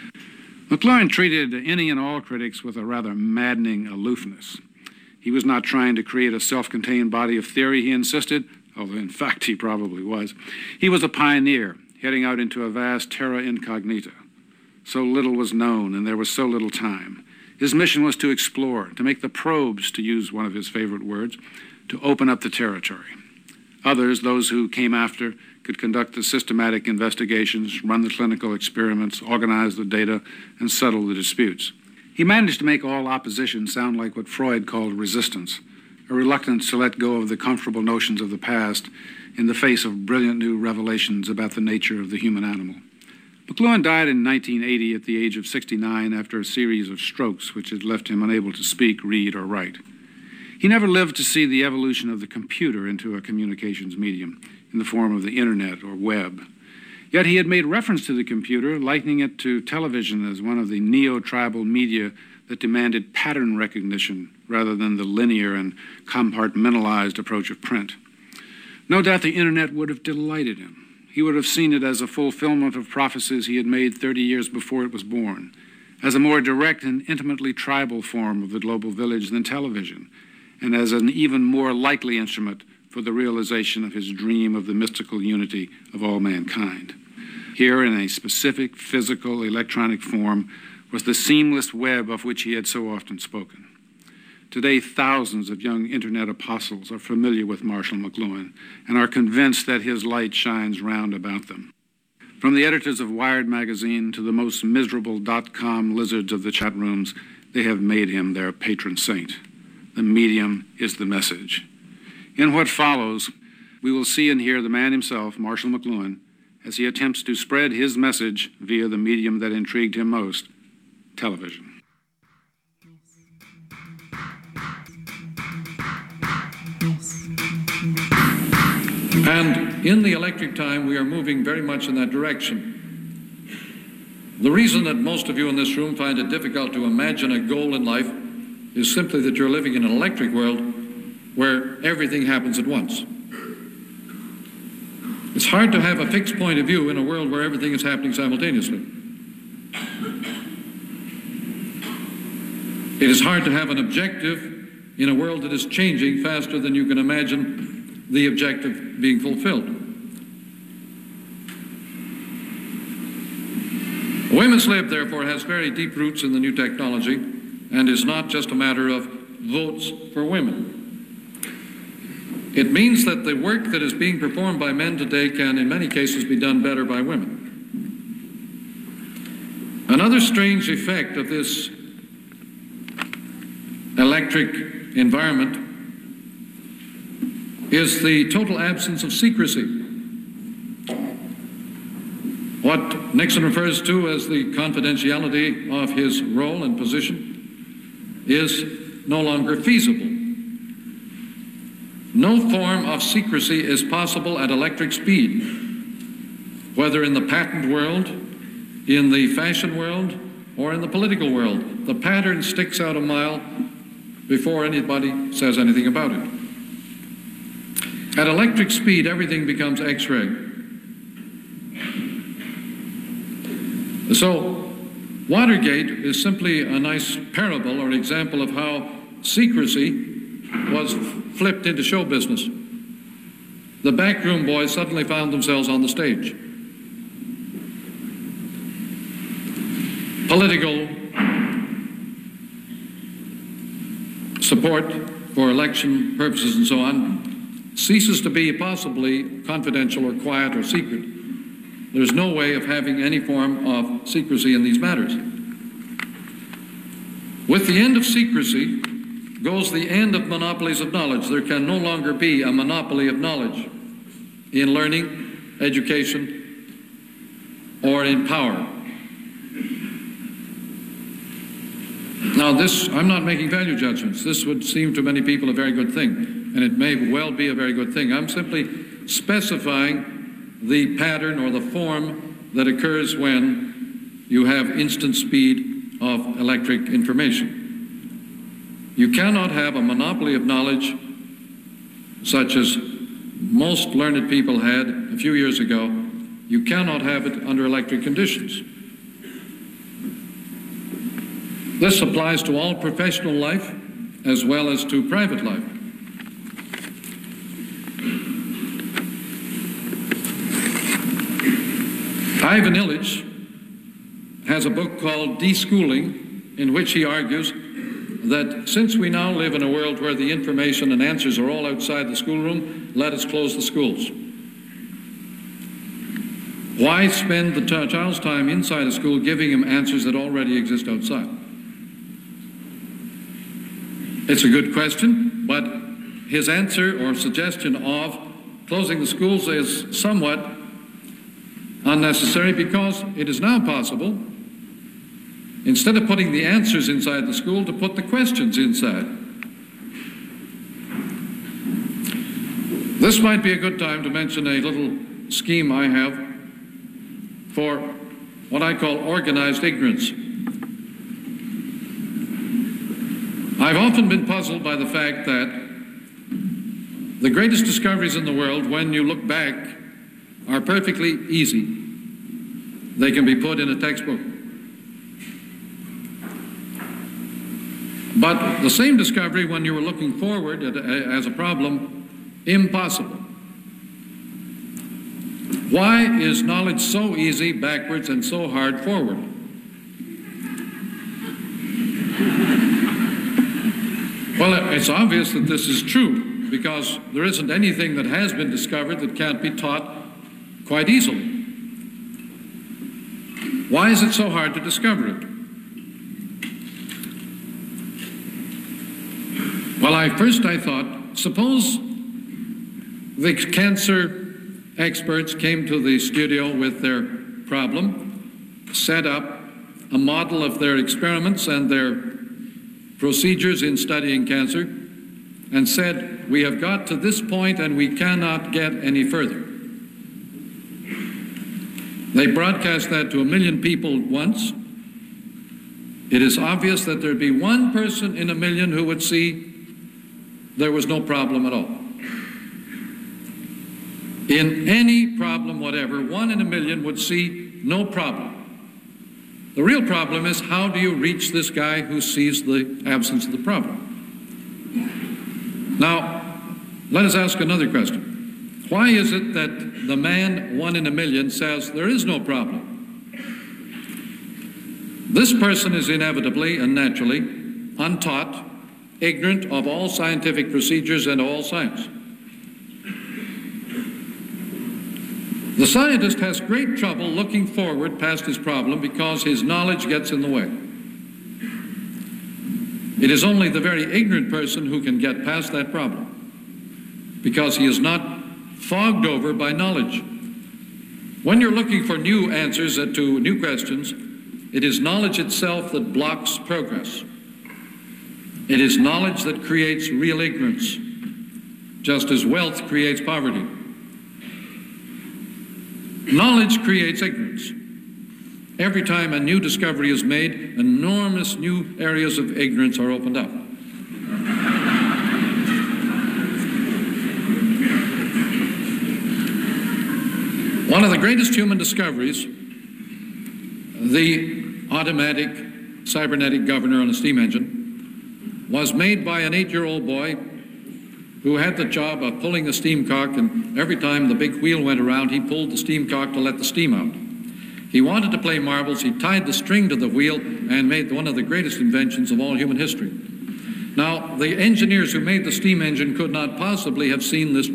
McLuhan treated any and all critics with a rather maddening aloofness. He was not trying to create a self-contained body of theory, he insisted, although in fact he probably was. He was a pioneer, heading out into a vast terra incognita. So little was known, and there was so little time. His mission was to explore, to make the probes, to use one of his favorite words, to open up the territory. Others, those who came after, could conduct the systematic investigations, run the clinical experiments, organize the data, and settle the disputes. He managed to make all opposition sound like what Freud called resistance, a reluctance to let go of the comfortable notions of the past in the face of brilliant new revelations about the nature of the human animal. McLuhan died in nineteen eighty at the age of sixty-nine after a series of strokes which had left him unable to speak, read, or write. He never lived to see the evolution of the computer into a communications medium in the form of the internet or web. Yet he had made reference to the computer, likening it to television as one of the neo-tribal media that demanded pattern recognition rather than the linear and compartmentalized approach of print. No doubt the internet would have delighted him. He would have seen it as a fulfillment of prophecies he had made thirty years before it was born, as a more direct and intimately tribal form of the global village than television, and as an even more likely instrument for the realization of his dream of the mystical unity of all mankind. Here, in a specific physical electronic form, was the seamless web of which he had so often spoken. Today, thousands of young internet apostles are familiar with Marshall McLuhan and are convinced that his light shines round about them. From the editors of Wired magazine to the most miserable dot-com lizards of the chat rooms, they have made him their patron saint. The medium is the message. In what follows, we will see and hear the man himself, Marshall McLuhan, as he attempts to spread his message via the medium that intrigued him most, television. And in the electric time, we are moving very much in that direction. The reason that most of you in this room find it difficult to imagine a goal in life is simply that you're living in an electric world where everything happens at once. It's hard to have a fixed point of view in a world where everything is happening simultaneously. It is hard to have an objective in a world that is changing faster than you can imagine the objective being fulfilled. Women's lib, therefore, has very deep roots in the new technology and is not just a matter of votes for women. It means that the work that is being performed by men today can, in many cases, be done better by women. Another strange effect of this electric environment is the total absence of secrecy. What Nixon refers to as the confidentiality of his role and position is no longer feasible. No form of secrecy is possible at electric speed, whether in the patent world, in the fashion world, or in the political world. The pattern sticks out a mile before anybody says anything about it. At electric speed, everything becomes X-ray. So, Watergate is simply a nice parable or example of how secrecy was flipped into show business. The backroom boys suddenly found themselves on the stage. Political support for election purposes and so on ceases to be possibly confidential or quiet or secret, there's no way of having any form of secrecy in these matters. With the end of secrecy goes the end of monopolies of knowledge. There can no longer be a monopoly of knowledge in learning, education, or in power. Now this, I'm not making value judgments. This would seem to many people a very good thing, and it may well be a very good thing. I'm simply specifying the pattern or the form that occurs when you have instant speed of electric information. You cannot have a monopoly of knowledge such as most learned people had a few years ago. You cannot have it under electric conditions. This applies to all professional life as well as to private life. Ivan Illich has a book called Deschooling, in which he argues that since we now live in a world where the information and answers are all outside the schoolroom, let us close the schools. Why spend the child's time inside a school giving him answers that already exist outside? It's a good question, but his answer or suggestion of closing the schools is somewhat unnecessary, because it is now possible, instead of putting the answers inside the school, to put the questions inside. This might be a good time to mention a little scheme I have for what I call organized ignorance. I've often been puzzled by the fact that the greatest discoveries in the world, when you look back, are perfectly easy. They can be put in a textbook. But the same discovery, when you were looking forward at, as a problem, impossible. Why is knowledge so easy backwards and so hard forward? Well, it's obvious that this is true, because there isn't anything that has been discovered that can't be taught quite easily. Why is it so hard to discover it? Well, I first I thought, suppose the cancer experts came to the studio with their problem, set up a model of their experiments and their procedures in studying cancer, and said, we have got to this point and we cannot get any further. They broadcast that to a million people once. It is obvious that there'd be one person in a million who would see there was no problem at all. In any problem whatever, one in a million would see no problem. The real problem is, how do you reach this guy who sees the absence of the problem? Now, let us ask another question. Why is it that the man, one in a million, says there is no problem? This person is inevitably and naturally untaught, ignorant of all scientific procedures and all science. The scientist has great trouble looking forward past his problem because his knowledge gets in the way. It is only the very ignorant person who can get past that problem, because he is not fogged over by knowledge. When you're looking for new answers to new questions, it is knowledge itself that blocks progress. It is knowledge that creates real ignorance, just as wealth creates poverty. Knowledge creates ignorance. Every time a new discovery is made, enormous new areas of ignorance are opened up. One of the greatest human discoveries, the automatic cybernetic governor on a steam engine, was made by an eight-year-old boy who had the job of pulling the steam cock, and every time the big wheel went around, he pulled the steam cock to let the steam out. He wanted to play marbles. He tied the string to the wheel and made one of the greatest inventions of all human history. Now, the engineers who made the steam engine could not possibly have seen this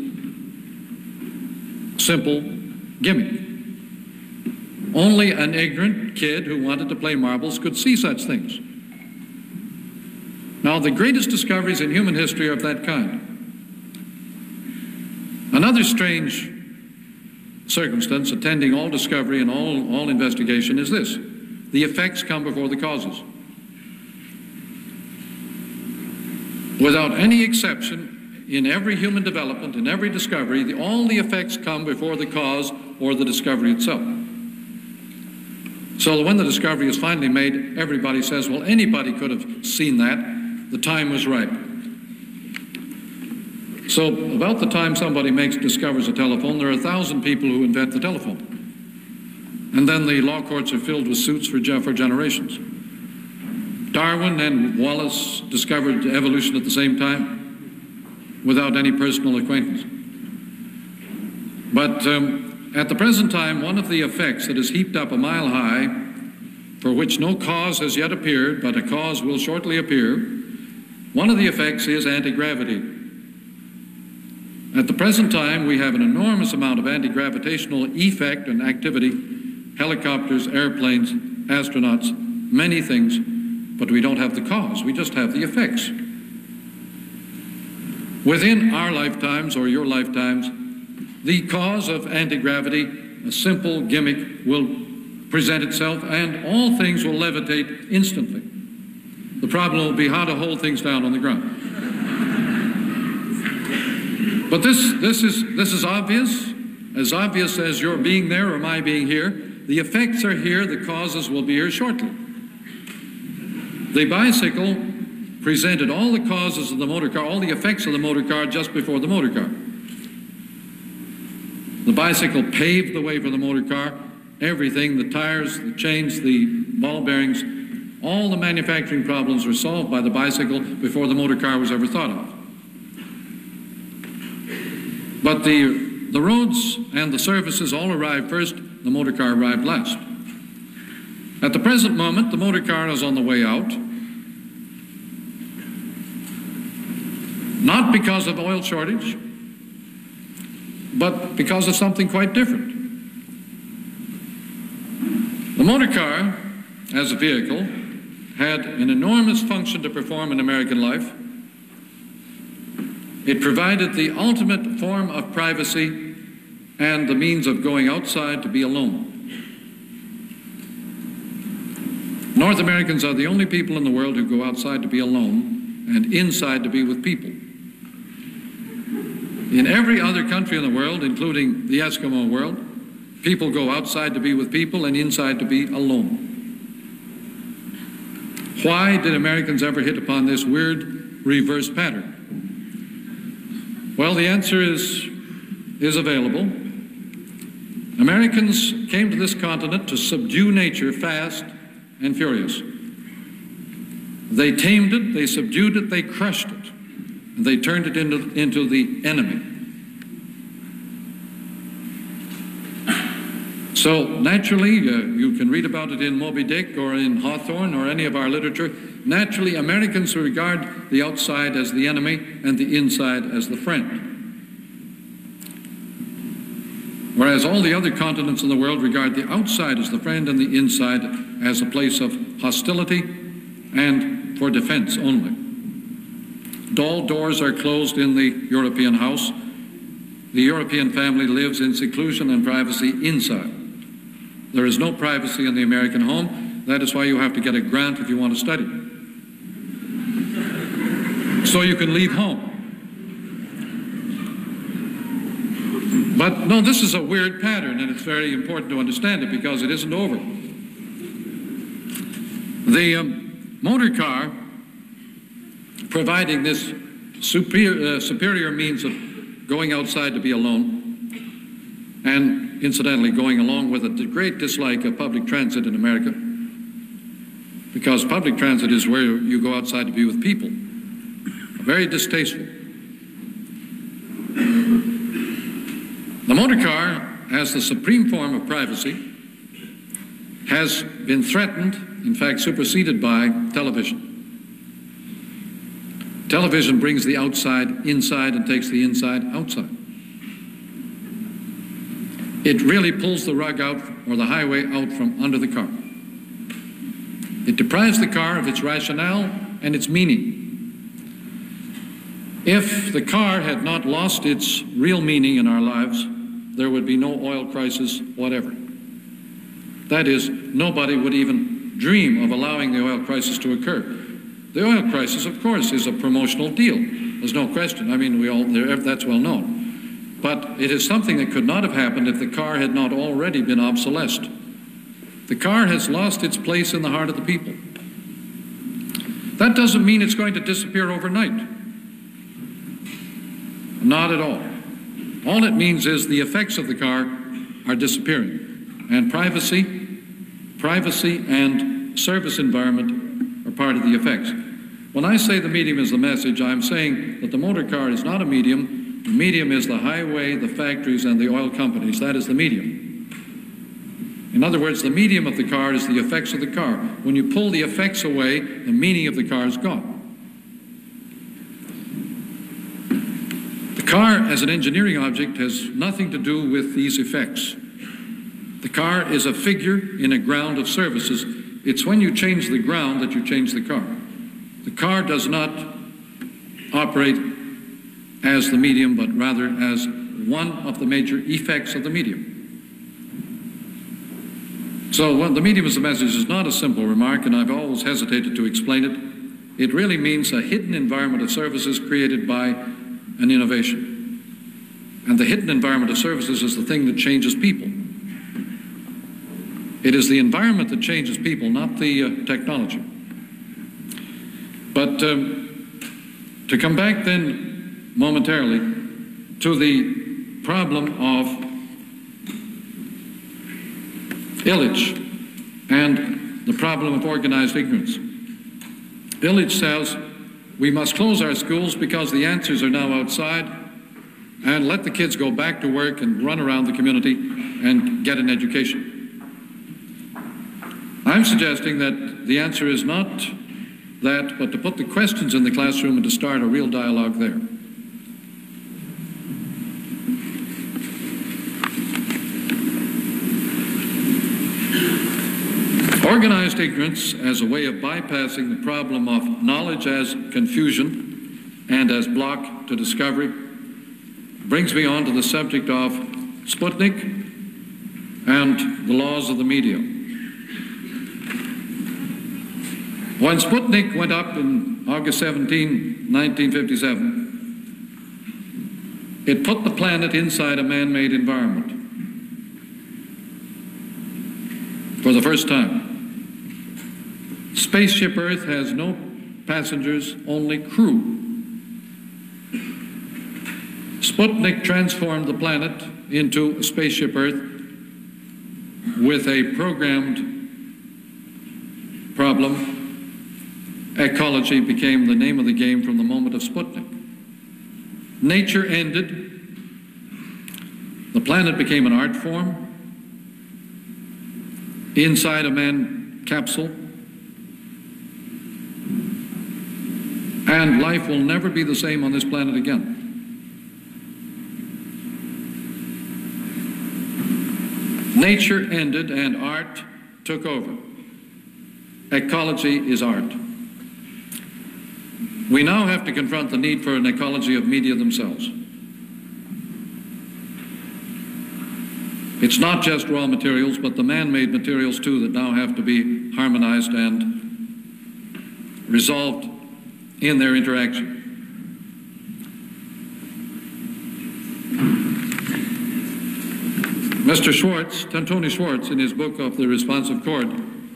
simple gimmick. Only an ignorant kid who wanted to play marbles could see such things. Now, the greatest discoveries in human history are of that kind. Another strange circumstance attending all discovery and all, all investigation is this: the effects come before the causes. Without any exception, in every human development, in every discovery, the, all the effects come before the cause or the discovery itself. So when the discovery is finally made, everybody says, well, anybody could have seen that. The time was ripe. So about the time somebody makes, discovers a telephone, there are a thousand people who invent the telephone. And then the law courts are filled with suits for, for generations. Darwin and Wallace discovered evolution at the same time without any personal acquaintance. But um, at the present time, one of the effects that is heaped up a mile high, for which no cause has yet appeared, but a cause will shortly appear, one of the effects is anti-gravity. At the present time, we have an enormous amount of anti-gravitational effect and activity, helicopters, airplanes, astronauts, many things, but we don't have the cause, we just have the effects. Within our lifetimes or your lifetimes, the cause of anti-gravity, a simple gimmick, will present itself and all things will levitate instantly. The problem will be how to hold things down on the ground. But this, this, is, this is obvious, as obvious as your being there or my being here. The effects are here, the causes will be here shortly. The bicycle presented all the causes of the motor car, all the effects of the motor car just before the motor car. The bicycle paved the way for the motor car. Everything, the tires, the chains, the ball bearings, all the manufacturing problems were solved by the bicycle before the motor car was ever thought of. But the, the roads and the services all arrived first, the motor car arrived last. At the present moment, the motor car is on the way out, not because of oil shortage, but because of something quite different. The motor car, as a vehicle, had an enormous function to perform in American life. It provided the ultimate form of privacy and the means of going outside to be alone. North Americans are the only people in the world who go outside to be alone and inside to be with people. In every other country in the world, including the Eskimo world, people go outside to be with people and inside to be alone. Why did Americans ever hit upon this weird reverse pattern? Well, the answer is, is available. Americans came to this continent to subdue nature fast and furious. They tamed it, they subdued it, they crushed it, and they turned it into, into the enemy. So naturally, uh, you can read about it in Moby Dick or in Hawthorne or any of our literature. Naturally, Americans regard the outside as the enemy and the inside as the friend. Whereas all the other continents in the world regard the outside as the friend and the inside as a place of hostility and for defense only. All doors are closed in the European house. The European family lives in seclusion and privacy inside. There is no privacy in the American home. That is why you have to get a grant if you want to study. So you can leave home. But no, this is a weird pattern, and it's very important to understand it because it isn't over. The um, motor car, providing this superior, uh, superior means of going outside to be alone, and incidentally going along with it the great dislike of public transit in America, because public transit is where you go outside to be with people. Very distasteful. The motor car, as the supreme form of privacy, has been threatened, in fact superseded by television. Television brings the outside inside and takes the inside outside. It really pulls the rug out or the highway out from under the car. It deprives the car of its rationale and its meaning. If the car had not lost its real meaning in our lives, there would be no oil crisis whatever. That is, nobody would even dream of allowing the oil crisis to occur. The oil crisis, of course, is a promotional deal. There's no question. I mean, we all, that's well known. But it is something that could not have happened if the car had not already been obsolesced. The car has lost its place in the heart of the people. That doesn't mean it's going to disappear overnight. Not at all. All it means is the effects of the car are disappearing. And privacy, privacy and service environment are part of the effects. When I say the medium is the message, I'm saying that the motor car is not a medium. The medium is the highway, the factories, and the oil companies. That is the medium. In other words, the medium of the car is the effects of the car. When you pull the effects away, the meaning of the car is gone. The car, as an engineering object, has nothing to do with these effects. The car is a figure in a ground of services. It's when you change the ground that you change the car. The car does not operate as the medium, but rather as one of the major effects of the medium. So well, the medium as the message is not a simple remark, and I've always hesitated to explain it. It really means a hidden environment of services created by an innovation. And the hidden environment of services is the thing that changes people. It is the environment that changes people, not the uh, technology. But um, to come back then momentarily to the problem of Illich and the problem of organized ignorance. Illich says we must close our schools because the answers are now outside, and let the kids go back to work and run around the community and get an education. I'm suggesting that the answer is not that, but to put the questions in the classroom and to start a real dialogue there. Organized ignorance as a way of bypassing the problem of knowledge as confusion and as block to discovery brings me on to the subject of Sputnik and the laws of the media. When Sputnik went up in August seventeenth, nineteen fifty-seven, it put the planet inside a man-made environment for the first time. Spaceship Earth has no passengers, only crew. Sputnik transformed the planet into a Spaceship Earth with a programmed problem. Ecology became the name of the game from the moment of Sputnik. Nature ended. The planet became an art form inside a man capsule. And life will never be the same on this planet again. Nature ended and art took over. Ecology is art. We now have to confront the need for an ecology of media themselves. It's not just raw materials, but the man-made materials too that now have to be harmonized and resolved in their interaction. Mister Schwartz, Tony Schwartz, in his book of The Responsive Chord,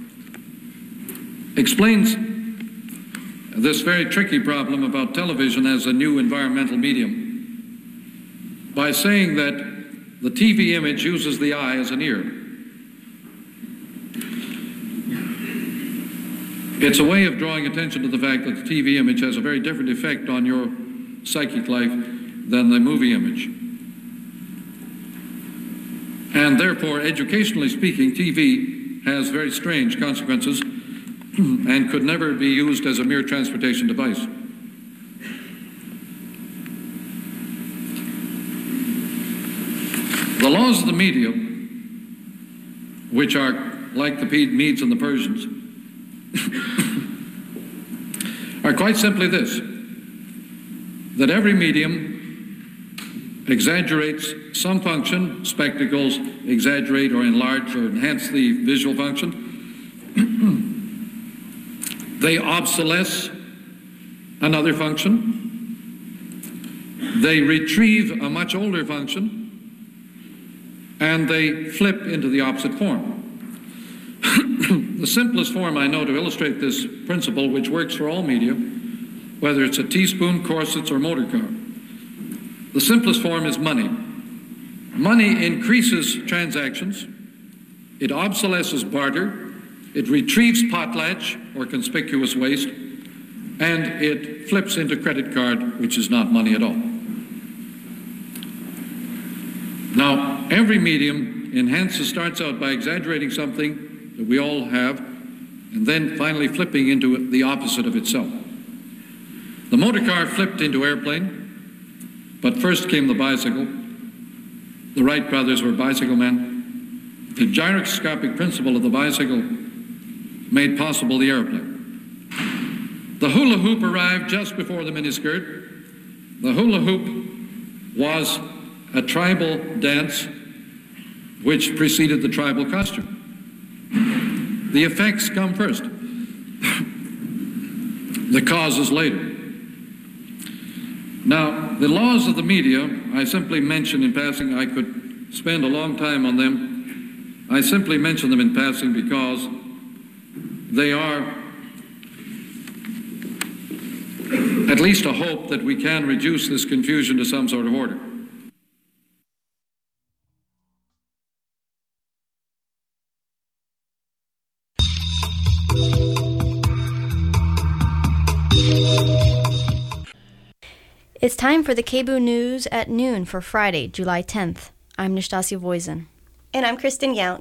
explains this very tricky problem about television as a new environmental medium by saying that the T V image uses the eye as an ear. It's a way of drawing attention to the fact that the T V image has a very different effect on your psychic life than the movie image. And therefore, educationally speaking, T V has very strange consequences and could never be used as a mere transportation device. The laws of the media, which are like the Medes and the Persians, are quite simply this: that every medium exaggerates some function. Spectacles exaggerate or enlarge or enhance the visual function. They obsolesce another function. They retrieve a much older function, and they flip into the opposite form. The simplest form I know to illustrate this principle, which works for all media, whether it's a teaspoon, corsets, or motor car, the simplest form is money. Money increases transactions, it obsolesces barter, it retrieves potlatch or conspicuous waste, and it flips into credit card, which is not money at all. Now, every medium enhances, starts out by exaggerating something that we all have, and then finally flipping into the opposite of itself. The motor car flipped into airplane, but first came the bicycle. The Wright brothers were bicycle men. The gyroscopic principle of the bicycle made possible the airplane. The hula hoop arrived just before the miniskirt. The hula hoop was a tribal dance which preceded the tribal costume. The effects come first, the causes later. Now, the laws of the media, I simply mention in passing. I could spend a long time on them. I simply mention them in passing because they are at least a hope that we can reduce this confusion to some sort of order. It's time for the K B U News at noon for Friday, July tenth. I'm Nastasia Voisin. And I'm Kristen Yount.